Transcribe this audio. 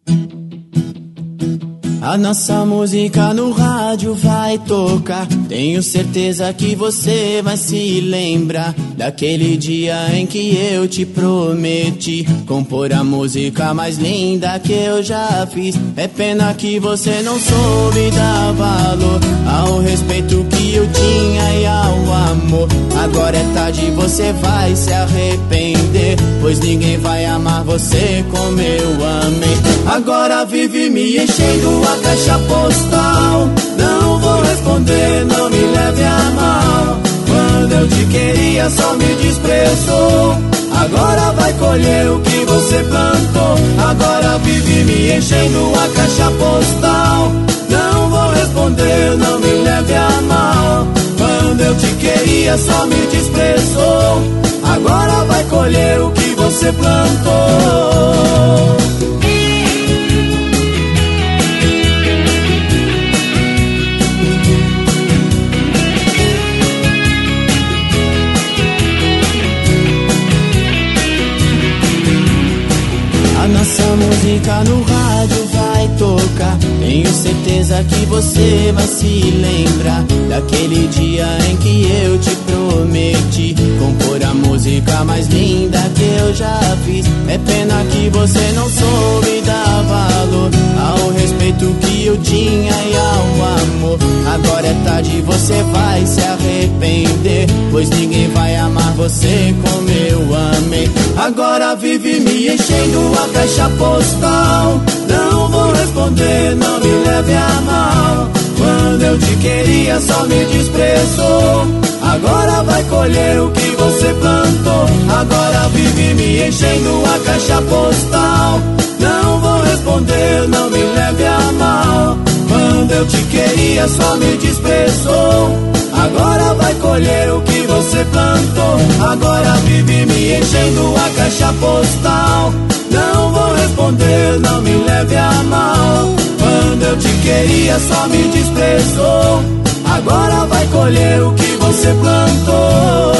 A nossa música no rádio vai tocar. Tenho certeza que você vai se lembrar daquele dia em que eu te prometi compor a música mais linda que eu já fiz. É pena que você não soube dar valor ao respeito que eu tinha e ao amor. Agora é tarde, você vai se arrepender, pois ninguém vai amar você como eu amei. Agora vive me enchendo a caixa postal. Não vou responder, não me leve a mal. Quando eu te queria só me desprezou. Agora vai colher o que você plantou. Agora vive me enchendo a caixa postal. Não vou responder, não me leve a mal. Quando eu te queria só me desprezou. Agora vai colher o que você plantou. A nossa música no rádio vai tocar. Tenho certeza que você vai se lembrar daquele dia em que eu te prometi compor a música mais linda que eu já fiz. É pena que você não soube dar valor ao respeito que eu tinha e ao amor. Agora é tarde, você vai se arrepender, pois ninguém vai amar você como eu amei. Agora vive me enchendo a caixa postal. Não vou responder, não me leve a mal. Quando eu te queria só me desprezou. Agora vai colher o que você plantou. Agora vive me enchendo a caixa postal. Não vou responder, não me leve a mal. Quando eu te queria só me desprezou. Agora vai colher o que você plantou. Agora vive me enchendo a caixa postal. Não vou responder, não me leve a mal. Quando eu te queria só me desprezou. Agora vai colher o que você plantou.